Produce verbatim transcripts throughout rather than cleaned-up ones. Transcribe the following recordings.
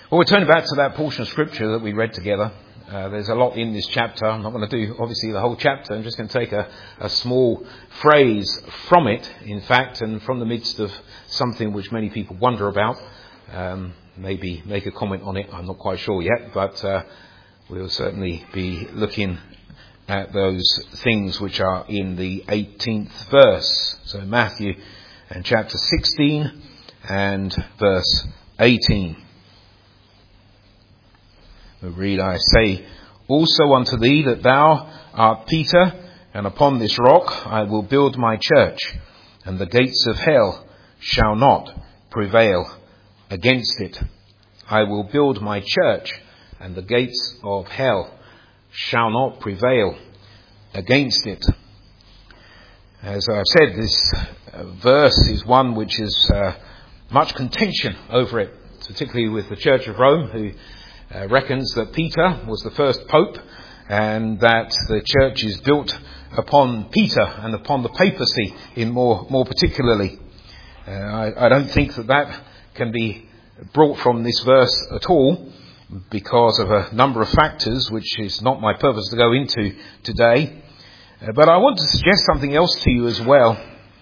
Well, we're turning back to that portion of scripture that we read together. Uh, there's a lot in this chapter. I'm not going to do, obviously, the whole chapter. I'm just going to take a, a small phrase from it, in fact, and from the midst of something which many people wonder about. Um, maybe make a comment on it. I'm not quite sure yet, but uh, we'll certainly be looking at those things which are in the eighteenth verse. So Matthew and chapter sixteen and verse eighteen. We read, I say also unto thee that thou art Peter, and upon this rock I will build my church, and the gates of hell shall not prevail against it. I will build my church, and the gates of hell shall not prevail against it. As I've said, this verse is one which is uh, much contention over it, particularly with the Church of Rome, who Uh, reckons that Peter was the first pope and that the church is built upon Peter and upon the papacy in more more particularly. Uh, I, I don't think that that can be brought from this verse at all because of a number of factors which is not my purpose to go into today. Uh, but I want to suggest something else to you as well,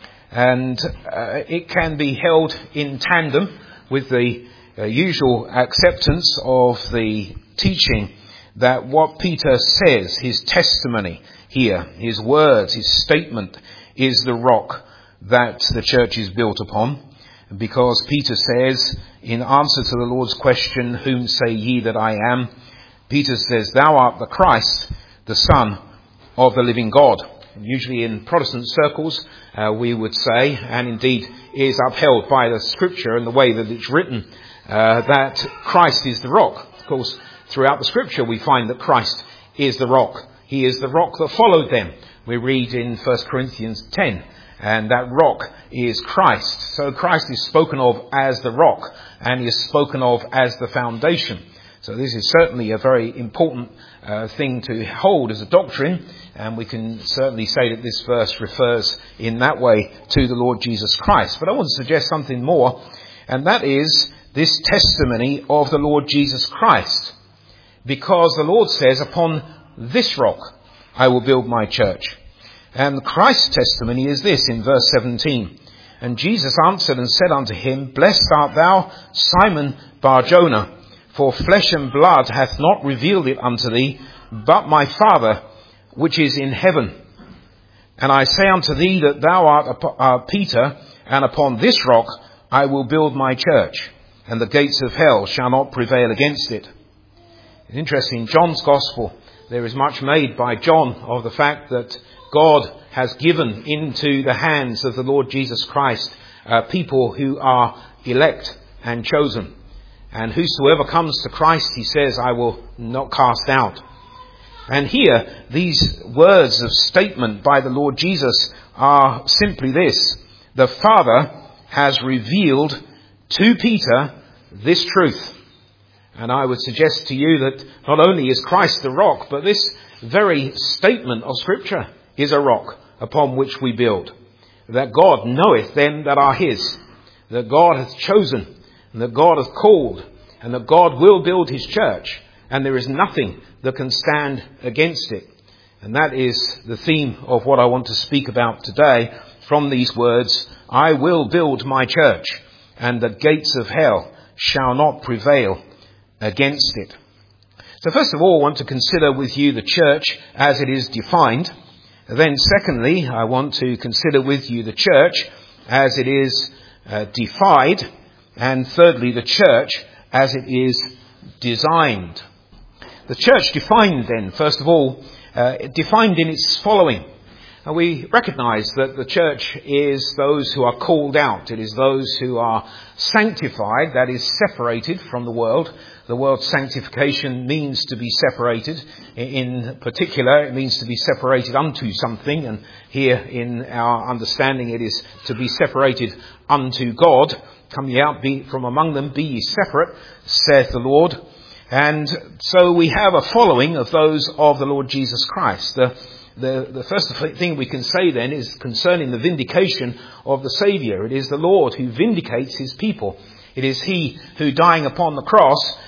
and uh, it can be held in tandem with the Uh, usual acceptance of the teaching that what Peter says, his testimony here, his words, his statement, is the rock that the church is built upon. Because Peter says, in answer to the Lord's question, whom say ye that I am? Peter says, thou art the Christ, the Son of the living God. And usually in Protestant circles, uh, we would say, and indeed is upheld by the scripture and the way that it's written, Uh, that Christ is the rock. Of course, throughout the scripture we find that Christ is the rock. He is the rock that followed them. We read in First Corinthians ten, and that rock is Christ. So Christ is spoken of as the rock, and he is spoken of as the foundation. So this is certainly a very important uh, thing to hold as a doctrine, and we can certainly say that this verse refers in that way to the Lord Jesus Christ. But I want to suggest something more, and that is this testimony of the Lord Jesus Christ. Because the Lord says, upon this rock I will build my church. And Christ's testimony is this in verse seventeen. And Jesus answered and said unto him, Blessed art thou, Simon Bar-Jonah, for flesh and blood hath not revealed it unto thee, but my Father which is in heaven. And I say unto thee that thou art Peter, and upon this rock I will build my church, and the gates of hell shall not prevail against it. It's interesting, John's Gospel, there is much made by John of the fact that God has given into the hands of the Lord Jesus Christ uh, people who are elect and chosen. And whosoever comes to Christ, he says, I will not cast out. And here, these words of statement by the Lord Jesus are simply this. The Father has revealed to Peter this truth. And I would suggest to you that not only is Christ the rock, but this very statement of Scripture is a rock upon which we build. That God knoweth them that are his, that God hath chosen, and that God hath called, and that God will build his church, and there is nothing that can stand against it. And that is the theme of what I want to speak about today from these words, I will build my church, and the gates of hell shall not prevail against it. So first of all, I want to consider with you the church as it is defined. Then secondly, I want to consider with you the church as it is uh, defied. And thirdly, the church as it is designed. The church defined then, first of all, uh, defined in its following. And we recognize that the church is those who are called out. It is those who are sanctified, that is separated from the world. The word sanctification means to be separated. In particular, it means to be separated unto something. And here in our understanding, it is to be separated unto God. Come ye out be from among them, be ye separate, saith the Lord. And so we have a following of those of the Lord Jesus Christ. The The, the first thing we can say then is concerning the vindication of the Saviour. It is the Lord who vindicates his people. It is he who, dying upon the cross,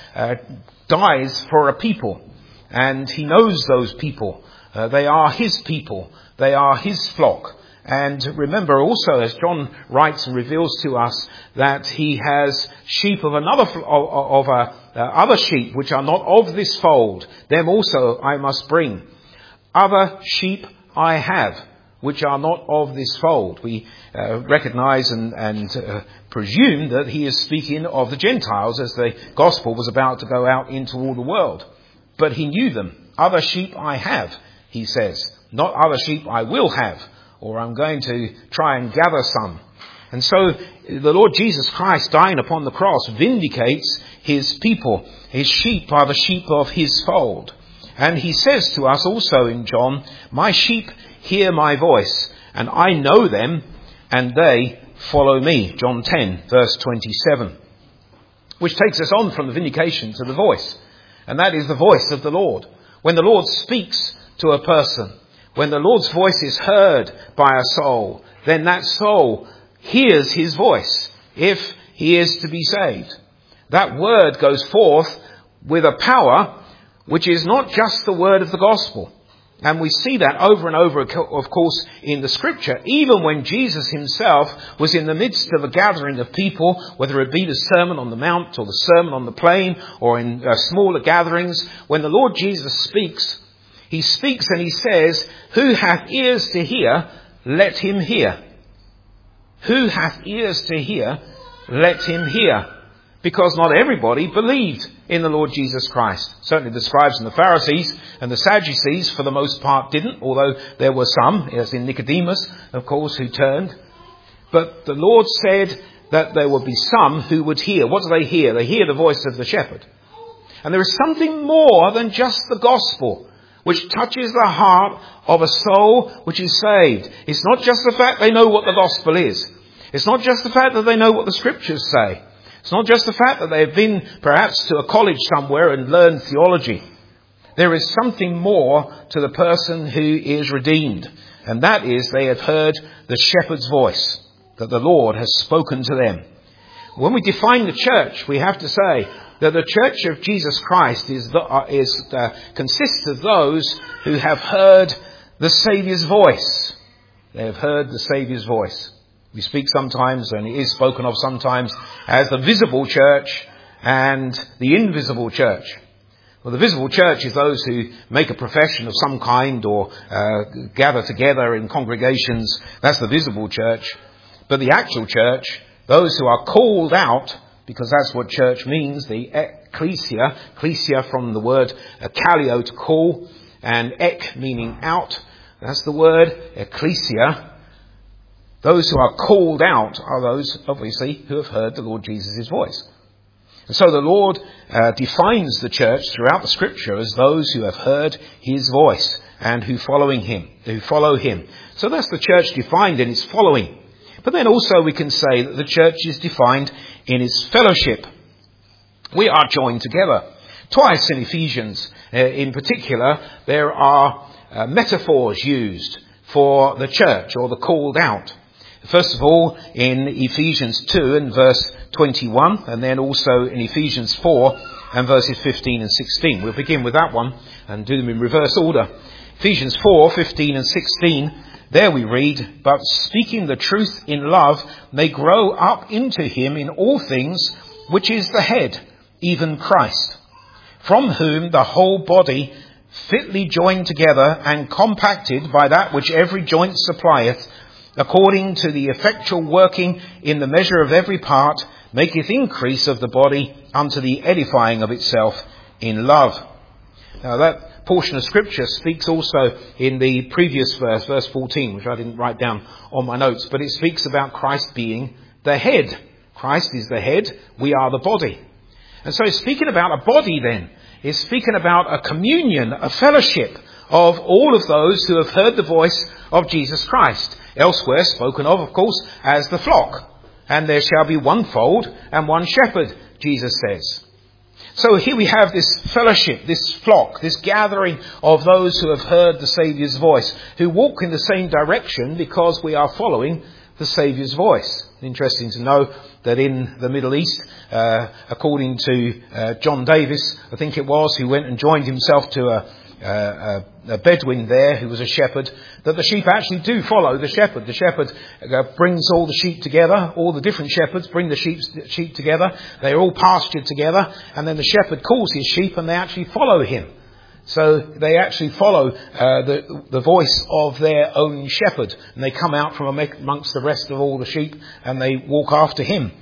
uh, dies for a people, and he knows those people. Uh, they are his people. They are his flock. And remember also, as John writes and reveals to us, that he has sheep of another of, of uh, uh, other sheep which are not of this fold. Them also I must bring. Other sheep I have, which are not of this fold. We uh, recognize and, and uh, presume that he is speaking of the Gentiles as the gospel was about to go out into all the world. But he knew them. Other sheep I have, he says. Not other sheep I will have, or I'm going to try and gather some. And so the Lord Jesus Christ, dying upon the cross, vindicates his people. His sheep are the sheep of his fold. And he says to us also in John, my sheep hear my voice, and I know them, and they follow me. John ten, verse twenty-seven. Which takes us on from the vindication to the voice. And that is the voice of the Lord. When the Lord speaks to a person, when the Lord's voice is heard by a soul, then that soul hears his voice if he is to be saved. That word goes forth with a power which is not just the word of the gospel. And we see that over and over, of course, in the scripture. Even when Jesus himself was in the midst of a gathering of people, whether it be the Sermon on the Mount or the Sermon on the Plain or in uh, smaller gatherings, when the Lord Jesus speaks, he speaks and he says, who hath ears to hear, let him hear. Who hath ears to hear, let him hear. Because not everybody believed in the Lord Jesus Christ. Certainly the scribes and the Pharisees and the Sadducees for the most part didn't, although there were some, as in Nicodemus, of course, who turned. But the Lord said that there would be some who would hear. What do they hear? They hear the voice of the shepherd. And there is something more than just the gospel which touches the heart of a soul which is saved. It's not just the fact they know what the gospel is. It's not just the fact that they know what the scriptures say. It's not just the fact that they've been perhaps to a college somewhere and learned theology. There is something more to the person who is redeemed. And that is they have heard the shepherd's voice, that the Lord has spoken to them. When we define the church, we have to say that the church of Jesus Christ is, the, uh, is uh, consists of those who have heard the Saviour's voice. They have heard the Saviour's voice. We speak sometimes, and it is spoken of sometimes, as the visible church and the invisible church. Well, the visible church is those who make a profession of some kind or uh, gather together in congregations. That's the visible church. But the actual church, those who are called out, because that's what church means, the ecclesia, ecclesia from the word kaleo, to call, and ek meaning out. That's the word ecclesia. Those who are called out are those, obviously, who have heard the Lord Jesus' voice. And so the Lord uh, defines the church throughout the scripture as those who have heard his voice and who following him, who follow him. So that's the church defined in its following. But then also we can say that the church is defined in its fellowship. We are joined together. Twice in Ephesians, uh, in particular, there are uh, metaphors used for the church or the called out. First of all, in Ephesians two and verse twenty-one, and then also in Ephesians four and verses fifteen and sixteen. We'll begin with that one and do them in reverse order. Ephesians four, fifteen and sixteen, there we read, but speaking the truth in love may grow up into him in all things, which is the head, even Christ, from whom the whole body, fitly joined together and compacted by that which every joint supplieth, according to the effectual working in the measure of every part, maketh increase of the body unto the edifying of itself in love. Now that portion of scripture speaks also in the previous verse, verse fourteen, which I didn't write down on my notes, but it speaks about Christ being the head. Christ is the head, we are the body. And so speaking about a body then, is speaking about a communion, a fellowship of all of those who have heard the voice of Jesus Christ. Elsewhere spoken of, of course, as the flock. And there shall be one fold and one shepherd, Jesus says. So here we have this fellowship, this flock, this gathering of those who have heard the Saviour's voice, who walk in the same direction because we are following the Saviour's voice. Interesting to know that in the Middle East, uh, according to uh, John Davis, I think it was, who went and joined himself to a Uh, a, a Bedouin there who was a shepherd, that the sheep actually do follow the shepherd. The shepherd uh, brings all the sheep together, all the different shepherds bring the sheep, sheep together, they're all pastured together, and then the shepherd calls his sheep and they actually follow him. So they actually follow uh, the, the voice of their own shepherd, and they come out from amongst the rest of all the sheep and they walk after him.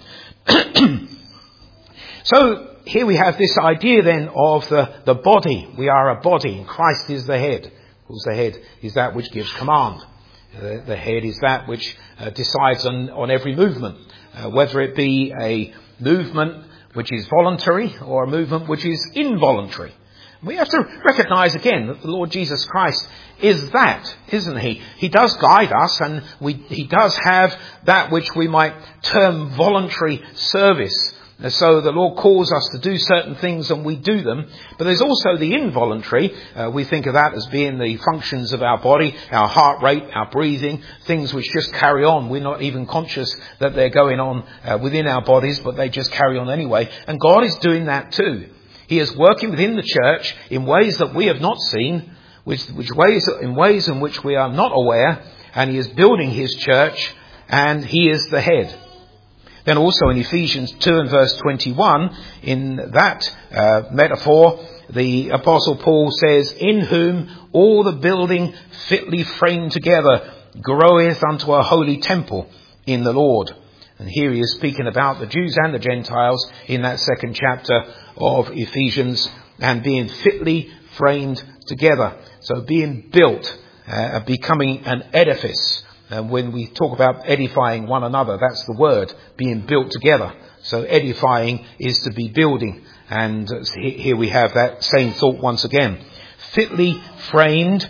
So here we have this idea then of the, the body. We are a body, and Christ is the head. Of course, the head is that which gives command. The, the head is that which uh, decides on, on every movement, uh, whether it be a movement which is voluntary or a movement which is involuntary. We have to recognise again that the Lord Jesus Christ is that, isn't he? He does guide us, and we, he does have that which we might term voluntary service. So the Lord calls us to do certain things and we do them. But there's also the involuntary. Uh, we think of that as being the functions of our body, our heart rate, our breathing, things which just carry on. We're not even conscious that they're going on uh, within our bodies, but they just carry on anyway. And God is doing that too. He is working within the church in ways that we have not seen, which, which ways, in ways in which we are not aware. And he is building his church, and he is the head. Then also in Ephesians two and verse twenty-one, in that uh, metaphor, the Apostle Paul says, "In whom all the building fitly framed together groweth unto a holy temple in the Lord." And here he is speaking about the Jews and the Gentiles in that second chapter of Ephesians, and being fitly framed together. So being built, uh, becoming an edifice. And when we talk about edifying one another, that's the word, being built together. So edifying is to be building. And here we have that same thought once again. Fitly framed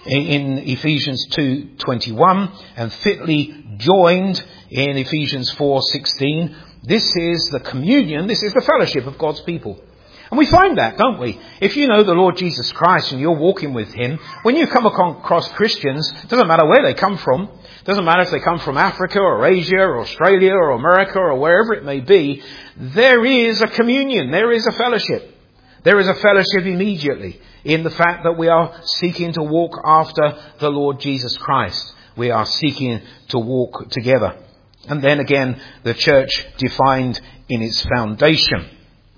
in Ephesians two twenty-one, and fitly joined in Ephesians four sixteen. This is the communion, this is the fellowship of God's people. And we find that, don't we? If you know the Lord Jesus Christ and you're walking with him, when you come across Christians, it doesn't matter where they come from, it doesn't matter if they come from Africa or Asia or Australia or America or wherever it may be, there is a communion, there is a fellowship. There is a fellowship immediately in the fact that we are seeking to walk after the Lord Jesus Christ. We are seeking to walk together. And then again, the church defined in its foundation.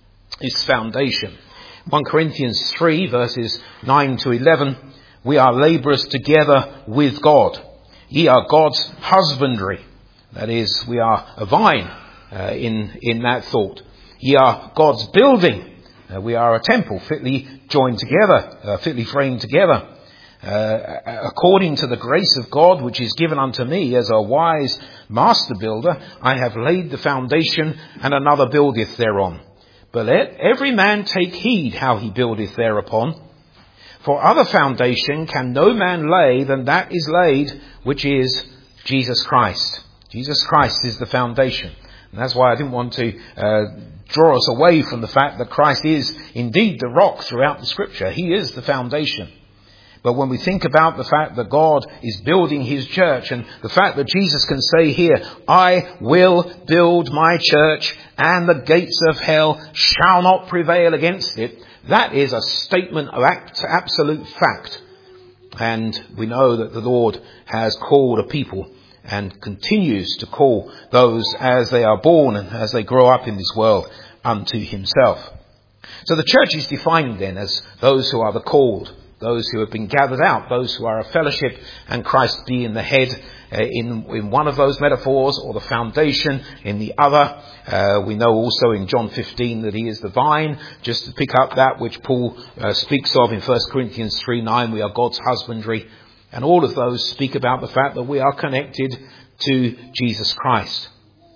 Its foundation. First Corinthians three verses nine to eleven. We are labourers together with God. Ye are God's husbandry. That is, we are a vine uh, in, in that thought. Ye are God's building. Uh, we are a temple fitly joined together, uh, fitly framed together. Uh, according to the grace of God which is given unto me as a wise master builder, I have laid the foundation, and another buildeth thereon. But let every man take heed how he buildeth thereupon. For other foundation can no man lay than that is laid, which is Jesus Christ. Jesus Christ is the foundation. And that's why I didn't want to uh, draw us away from the fact that Christ is indeed the rock throughout the scripture. He is the foundation. But when we think about the fact that God is building his church, and the fact that Jesus can say here, I will build my church and the gates of hell shall not prevail against it, that is a statement of absolute fact. And we know that the Lord has called a people and continues to call those as they are born and as they grow up in this world unto himself. So the church is defined then as those who are the called, those who have been gathered out, those who are a fellowship, and Christ being the head uh, in, in one of those metaphors, or the foundation in the other. Uh, we know also in John fifteen that he is the vine. Just to pick up that which Paul uh, speaks of in First Corinthians three nine, we are God's husbandry. And all of those speak about the fact that we are connected to Jesus Christ.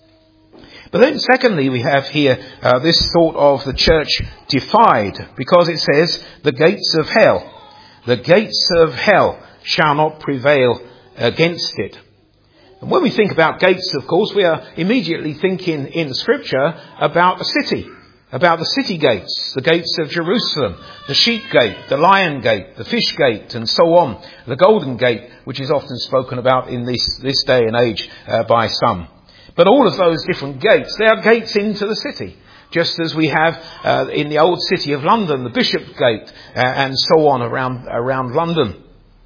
But then secondly, we have here uh, this thought of the church defied, because it says the gates of hell. The gates of hell shall not prevail against it. And when we think about gates, of course, we are immediately thinking in Scripture about a city. about the city gates, the gates of Jerusalem, the sheep gate, the lion gate, the fish gate, and so on, the golden gate, which is often spoken about in this, this day and age uh, by some. But all of those different gates, they are gates into the city, just as we have uh, in the old city of London, the Bishop Gate, uh, and so on around, around London.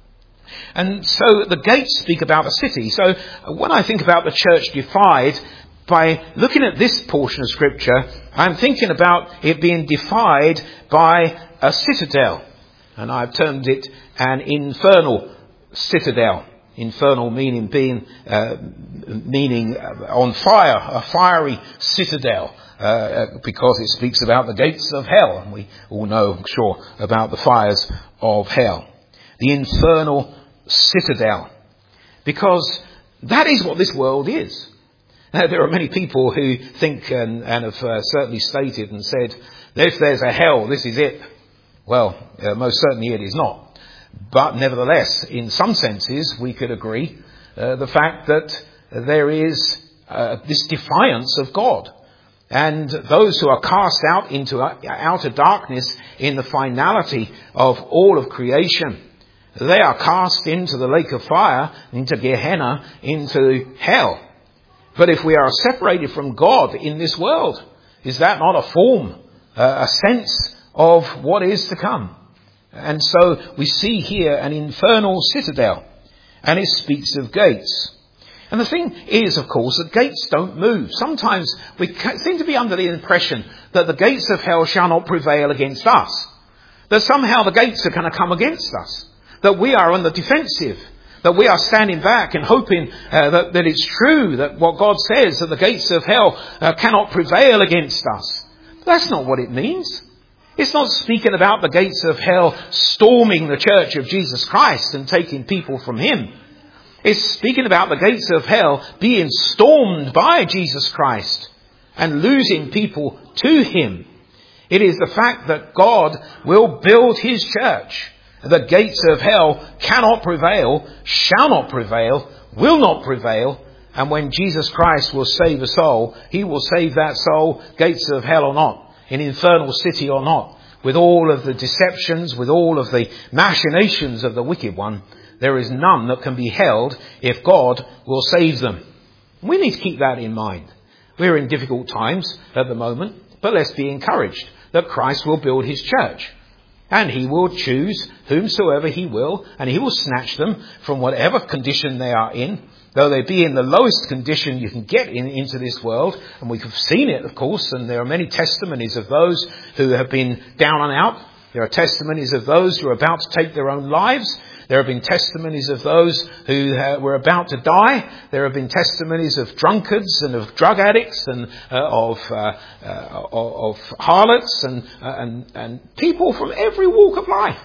And so the gates speak about a city. So when I think about the church defied, by looking at this portion of Scripture, I'm thinking about it being defied by a citadel. And I've termed it an infernal citadel. Infernal meaning being, uh, meaning on fire, a fiery citadel. Uh, because it speaks about the gates of hell. And we all know, I'm sure, about the fires of hell. The infernal citadel. Because that is what this world is. Now, there are many people who think and, and have uh, certainly stated and said, if there's a hell, this is it. Well, uh, most certainly it is not. But nevertheless, in some senses, we could agree uh, the fact that there is uh, this defiance of God. And those who are cast out into outer darkness in the finality of all of creation, they are cast into the lake of fire, into Gehenna, into hell. But if we are separated from God in this world, is that not a form, uh, a sense of what is to come? And so we see here an infernal citadel, and it speaks of gates. And the thing is, of course, that gates don't move. Sometimes we seem to be under the impression that the gates of hell shall not prevail against us. That somehow the gates are going to come against us. That we are on the defensive. That we are standing back and hoping uh, that, that it's true that what God says, that the gates of hell uh, cannot prevail against us. But that's not what it means. It's not speaking about the gates of hell storming the church of Jesus Christ and taking people from him. It's speaking about the gates of hell being stormed by Jesus Christ and losing people to him. It is the fact that God will build his church. The gates of hell cannot prevail, shall not prevail, will not prevail. And when Jesus Christ will save a soul, he will save that soul, gates of hell or not, in infernal city or not, with all of the deceptions, with all of the machinations of the wicked one. There is none that can be held if God will save them. We need to keep that in mind. We're in difficult times at the moment, but let's be encouraged that Christ will build his church. And he will choose whomsoever he will, and he will snatch them from whatever condition they are in, though they be in the lowest condition you can get in, into this world. And we've seen it, of course, and there are many testimonies of those who have been down and out. There are testimonies of those who are about to take their own lives. There have been testimonies of those who uh, were about to die. There have been testimonies of drunkards and of drug addicts and uh, of, uh, uh, of harlots and, uh, and and people from every walk of life.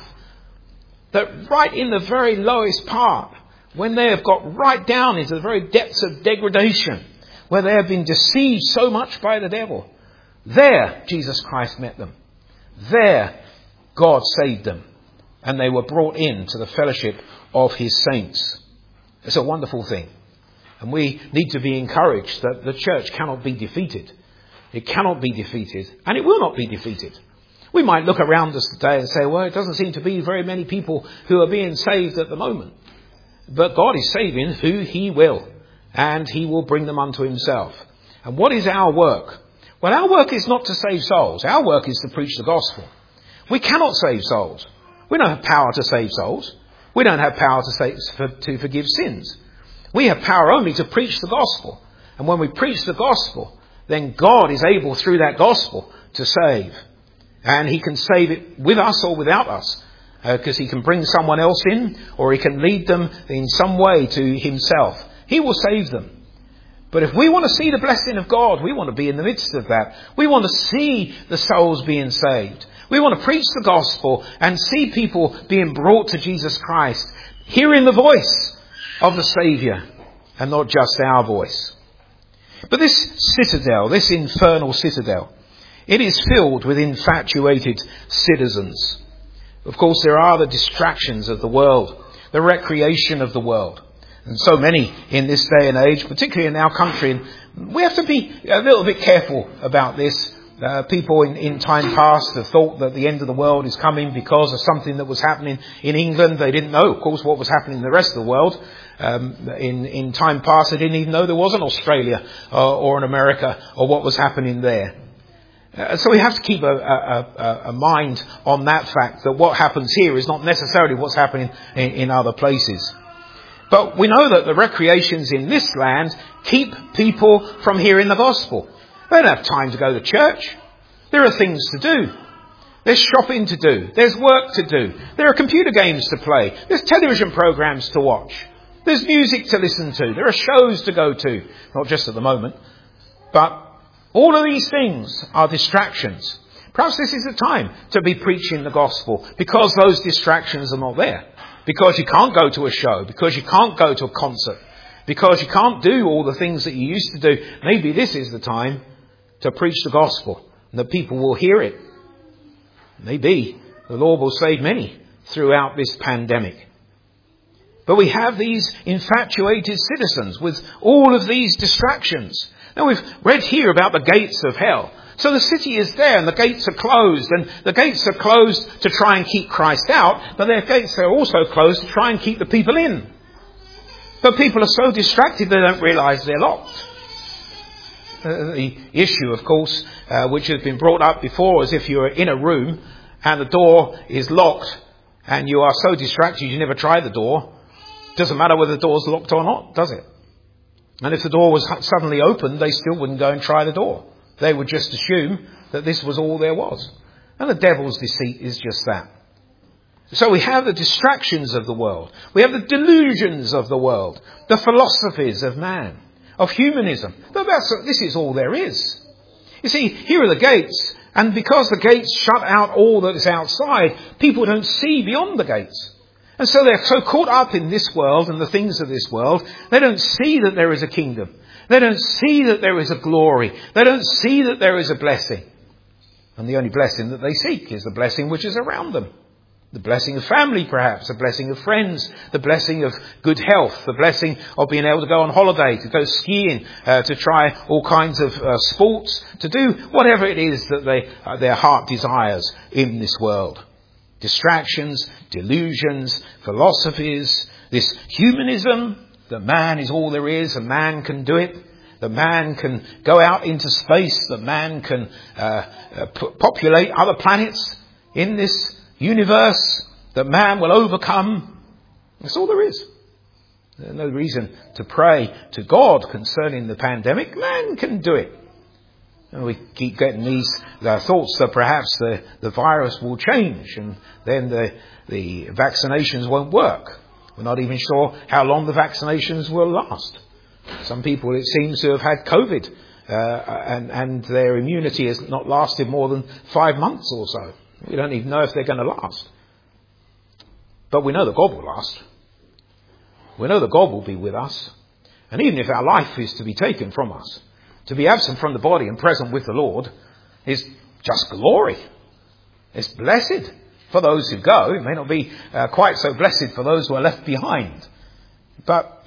That right in the very lowest part, when they have got right down into the very depths of degradation, where they have been deceived so much by the devil, there Jesus Christ met them. There God saved them. And they were brought in to the fellowship of his saints. It's a wonderful thing. And we need to be encouraged that the church cannot be defeated. It cannot be defeated. And it will not be defeated. We might look around us today and say, well, it doesn't seem to be very many people who are being saved at the moment. But God is saving who he will. And he will bring them unto himself. And what is our work? Well, our work is not to save souls. Our work is to preach the gospel. We cannot save souls. We don't have power to save souls. We don't have power to, save, for, to forgive sins. We have power only to preach the gospel. And when we preach the gospel, then God is able through that gospel to save. And he can save it with us or without us. Because uh, he can bring someone else in, or he can lead them in some way to himself. He will save them. But if we want to see the blessing of God, we want to be in the midst of that. We want to see the souls being saved. We want to preach the gospel and see people being brought to Jesus Christ, hearing the voice of the Saviour and not just our voice. But this citadel, this infernal citadel, it is filled with infatuated citizens. Of course, there are the distractions of the world, the recreation of the world. And so many in this day and age, particularly in our country, and we have to be a little bit careful about this. Uh, people in, in time past have thought that the end of the world is coming because of something that was happening in England. They didn't know, of course, what was happening in the rest of the world. Um, in, in time past, they didn't even know there was an Australia uh, or an America or what was happening there. Uh, so we have to keep a, a, a, a mind on that fact that what happens here is not necessarily what's happening in, in other places. But we know that the recreations in this land keep people from hearing the gospel. They don't have time to go to church. There are things to do. There's shopping to do. There's work to do. There are computer games to play. There's television programs to watch. There's music to listen to. There are shows to go to. Not just at the moment. But all of these things are distractions. Perhaps this is the time to be preaching the gospel because those distractions are not there. Because you can't go to a show. Because you can't go to a concert. Because you can't do all the things that you used to do. Maybe this is the time to preach the gospel and that people will hear it. Maybe the Lord will save many throughout this pandemic. But we have these infatuated citizens with all of these distractions. Now we've read here about the gates of hell. So the city is there and the gates are closed, and the gates are closed to try and keep Christ out, but their gates are also closed to try and keep the people in. But people are so distracted they don't realise they're locked. Uh, the issue, of course, uh, which has been brought up before, is if you're in a room and the door is locked and you are so distracted you never try the door, doesn't matter whether the door's locked or not, does it? And if the door was suddenly opened, they still wouldn't go and try the door. They would just assume that this was all there was. And the devil's deceit is just that. So we have the distractions of the world. We have the delusions of the world. The philosophies of man. Of humanism. But that's, this is all there is. You see, here are the gates. And because the gates shut out all that is outside, people don't see beyond the gates. And so they're so caught up in this world and the things of this world, they don't see that there is a kingdom. They don't see that there is a glory. They don't see that there is a blessing. And the only blessing that they seek is the blessing which is around them. The blessing of family, perhaps. The blessing of friends. The blessing of good health. The blessing of being able to go on holiday, to go skiing, uh, to try all kinds of uh, sports, to do whatever it is that they, uh, their heart desires in this world. Distractions, delusions, philosophies, this humanism, that man is all there is, and man can do it, that man can go out into space, that man can uh, uh, p- populate other planets in this universe, that man will overcome. That's all there is. There's no reason to pray to God concerning the pandemic. Man can do it. And we keep getting these uh, thoughts that perhaps the, the virus will change and then the, the vaccinations won't work. We're not even sure how long the vaccinations will last. Some people, it seems, to have had COVID uh, and, and their immunity has not lasted more than five months or so. We don't even know if they're going to last. But we know that God will last. We know that God will be with us. And even if our life is to be taken from us, to be absent from the body and present with the Lord is just glory. It's blessed for those who go. It may not be uh, quite so blessed for those who are left behind. But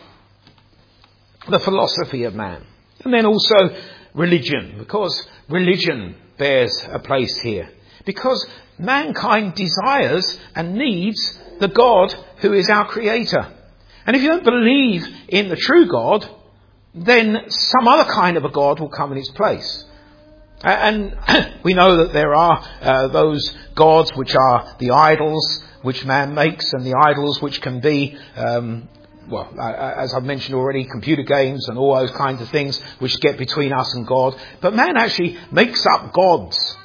the philosophy of man. And then also religion, because religion bears a place here. Because mankind desires and needs the God who is our creator. And if you don't believe in the true God, then some other kind of a God will come in its place. And we know that there are uh, those gods which are the idols which man makes, and the idols which can be, um, well, as I've mentioned already, computer games and all those kinds of things which get between us and God. But man actually makes up gods.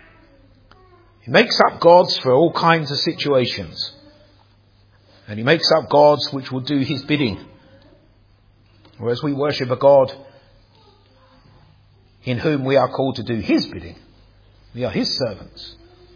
He makes up gods for all kinds of situations. And he makes up gods which will do his bidding. Whereas we worship a God in whom we are called to do his bidding. We are his servants.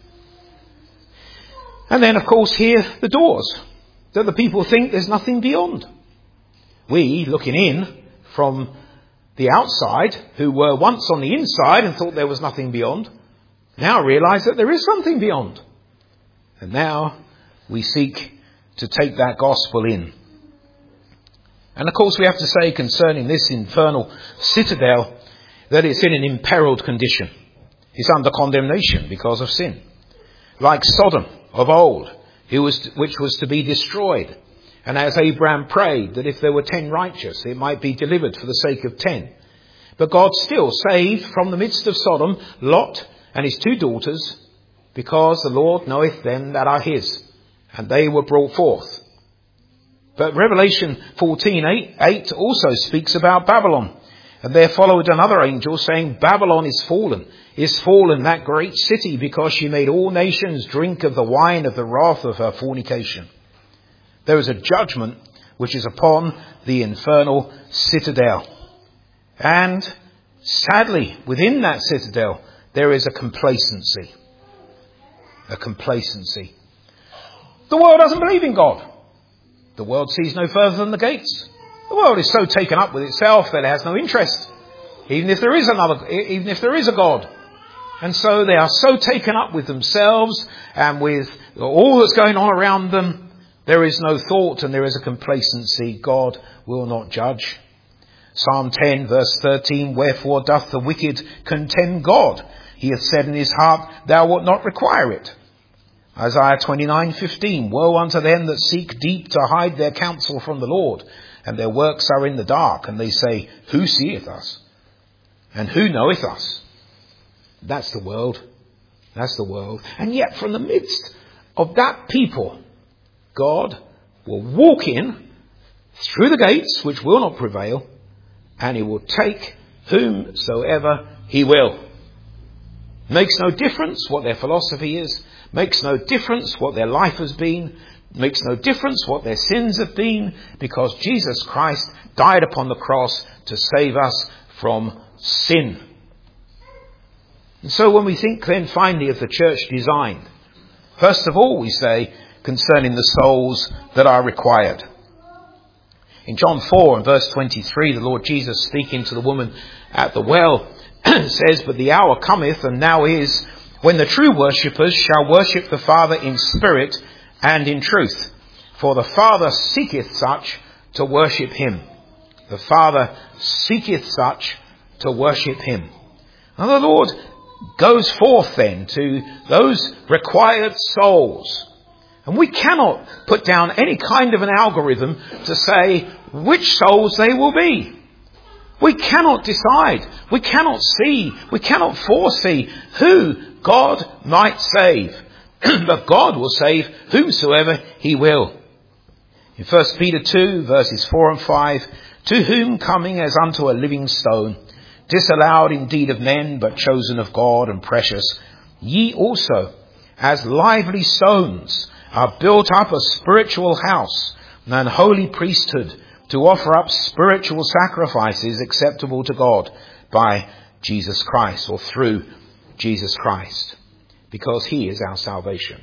And then, of course, here, the doors. That the people think there's nothing beyond. We, looking in from the outside, who were once on the inside and thought there was nothing beyond, now realise that there is something beyond. And now we seek to take that gospel in. And of course we have to say concerning this infernal citadel that it's in an imperiled condition. is under condemnation because of sin. Like Sodom of old, who was, which was to be destroyed. And as Abraham prayed that if there were ten righteous, it might be delivered for the sake of ten. But God still saved from the midst of Sodom Lot and his two daughters, because the Lord knoweth them that are his, and they were brought forth. But Revelation fourteen eight also speaks about Babylon. And there followed another angel saying, Babylon is fallen, is fallen, that great city, because she made all nations drink of the wine of the wrath of her fornication. There is a judgment which is upon the infernal citadel. And sadly, within that citadel, there is a complacency. A complacency. The world doesn't believe in God. The world sees no further than the gates. The world is so taken up with itself that it has no interest, even if there is another, even if there is a God. And so they are so taken up with themselves and with all that's going on around them, there is no thought and there is a complacency. God will not judge. Psalm ten verse thirteen, wherefore doth the wicked contemn God? He hath said in his heart, thou wilt not require it. Isaiah twenty-nine fifteen, woe unto them that seek deep to hide their counsel from the Lord, and their works are in the dark, and they say, who seeth us? And who knoweth us? That's the world. That's the world. And yet from the midst of that people, God will walk in through the gates, which will not prevail, and he will take whomsoever he will. Makes no difference what their philosophy is. Makes no difference what their life has been. Makes no difference what their sins have been, because Jesus Christ died upon the cross to save us from sin. And so when we think then finally of the church designed, first of all we say concerning the souls that are required. In John four and verse twenty-three, the Lord Jesus, speaking to the woman at the well, says, but the hour cometh, and now is, when the true worshippers shall worship the Father in spirit and in truth. For the Father seeketh such to worship him. The Father seeketh such to worship him. And the Lord goes forth then to those required souls. And we cannot put down any kind of an algorithm to say which souls they will be. We cannot decide. We cannot see. We cannot foresee who God might save. But God will save whomsoever he will. In First Peter two, verses four and five, to whom coming as unto a living stone, disallowed indeed of men, but chosen of God and precious, ye also, as lively stones, are built up a spiritual house, an holy priesthood, to offer up spiritual sacrifices acceptable to God by Jesus Christ, or through Jesus Christ, because he is our salvation.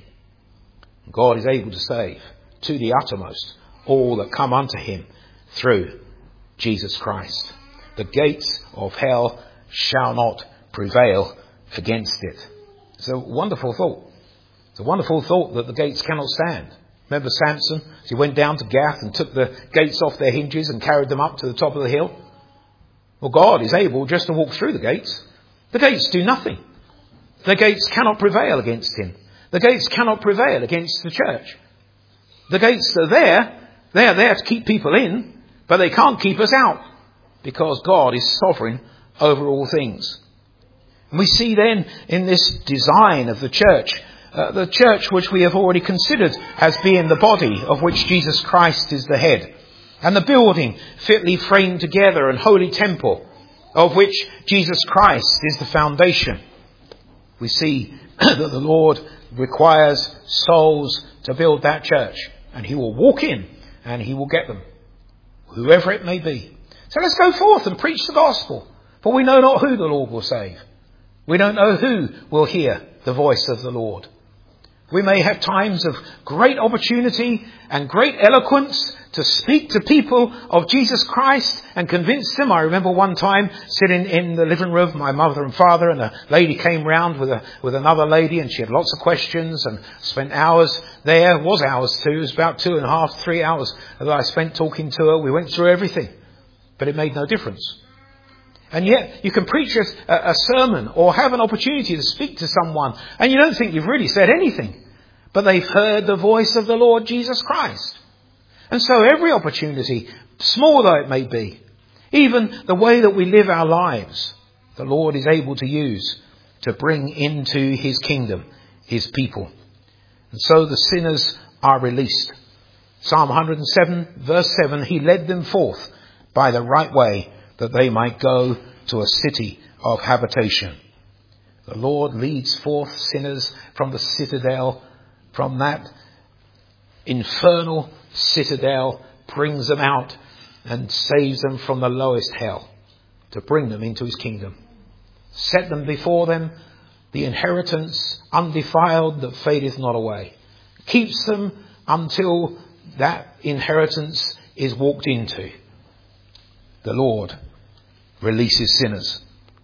God is able to save to the uttermost all that come unto him through Jesus Christ. The gates of hell shall not prevail against it. It's a wonderful thought. It's a wonderful thought that the gates cannot stand. Remember Samson, as he went down to Gath and took the gates off their hinges and carried them up to the top of the hill? Well, God is able just to walk through the gates. The gates do nothing. The gates cannot prevail against him. The gates cannot prevail against the church. The gates are there. They are there to keep people in, but they can't keep us out, because God is sovereign over all things. And we see then in this design of the church, uh, the church which we have already considered as being the body of which Jesus Christ is the head, and the building fitly framed together and holy temple of which Jesus Christ is the foundation. We see that the Lord requires souls to build that church, and he will walk in and he will get them, whoever it may be. So let's go forth and preach the gospel, for we know not who the Lord will save. We don't know who will hear the voice of the Lord. We may have times of great opportunity and great eloquence to speak to people of Jesus Christ and convince them. I remember one time sitting in the living room, my mother and father, and a lady came round with a, with another lady, and she had lots of questions, and spent hours there. It was hours too. It was about two and a half, three hours that I spent talking to her. We went through everything, but it made no difference. And yet you can preach a, a sermon or have an opportunity to speak to someone and you don't think you've really said anything. But they've heard the voice of the Lord Jesus Christ. And so every opportunity, small though it may be, even the way that we live our lives, the Lord is able to use to bring into his kingdom his people. And so the sinners are released. Psalm one hundred seven verse seven, he led them forth by the right way that they might go to a city of habitation. The Lord leads forth sinners from the citadel, from that infernal citadel, brings them out and saves them from the lowest hell to bring them into his kingdom. Set them before them the inheritance undefiled that fadeth not away. Keeps them until that inheritance is walked into. The Lord releases sinners.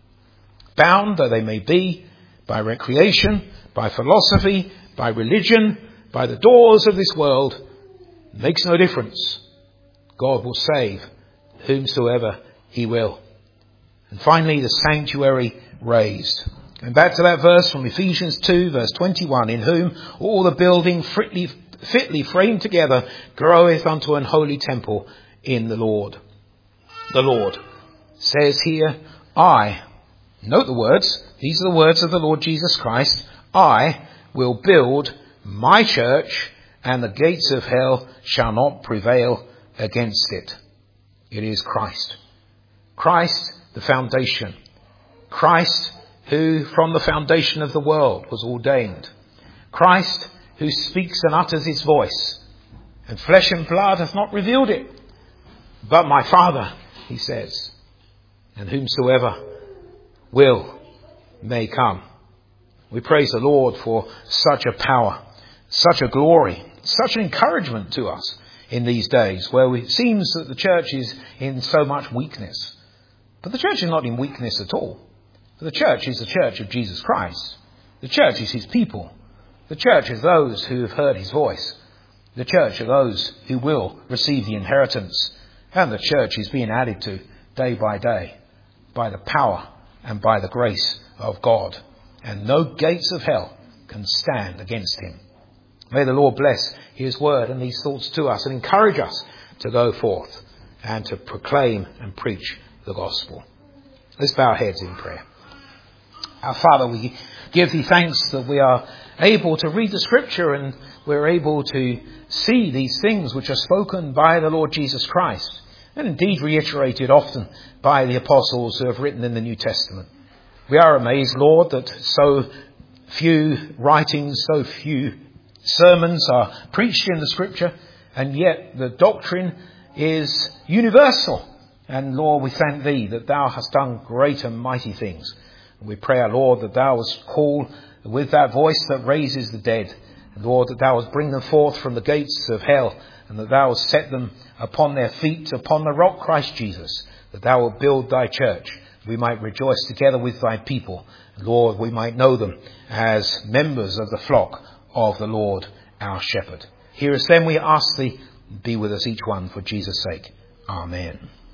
Bound though they may be by recreation, by philosophy, by religion, by the doors of this world, makes no difference. God will save whomsoever he will. And finally, the sanctuary raised. Going back to that verse from Ephesians two, verse twenty-one, in whom all the building fitly, fitly framed together groweth unto an holy temple in the Lord. The Lord says here, I, note the words, these are the words of the Lord Jesus Christ, I will build my church, and the gates of hell shall not prevail against it. It is Christ. Christ, the foundation. Christ, who from the foundation of the world was ordained. Christ, who speaks and utters his voice. And flesh and blood hath not revealed it, but my Father, he says. And whomsoever will may come. We praise the Lord for such a power, such a glory, such an encouragement to us in these days where it seems that the church is in so much weakness. But the church is not in weakness at all. The church is the church of Jesus Christ. The church is his people. The church is those who have heard his voice. The church are those who will receive the inheritance. And the church is being added to day by day by the power and by the grace of God. And no gates of hell can stand against him. May the Lord bless his word and these thoughts to us and encourage us to go forth and to proclaim and preach the gospel. Let's bow our heads in prayer. Our Father, we give thee thanks that we are able to read the scripture and we're able to see these things which are spoken by the Lord Jesus Christ and indeed reiterated often by the apostles who have written in the New Testament. We are amazed, Lord, that so few writings, so few sermons are preached in the scripture, and yet the doctrine is universal. And Lord, we thank thee that thou hast done great and mighty things. And we pray, our Lord, that thou wast call with that voice that raises the dead. And Lord, that thou wast bring them forth from the gates of hell, and that thou wast set them upon their feet upon the rock Christ Jesus, that thou wilt build thy church. We might rejoice together with thy people. Lord, we might know them as members of the flock of the Lord our shepherd. Hear us then, we ask thee, be with us each one for Jesus' sake. Amen.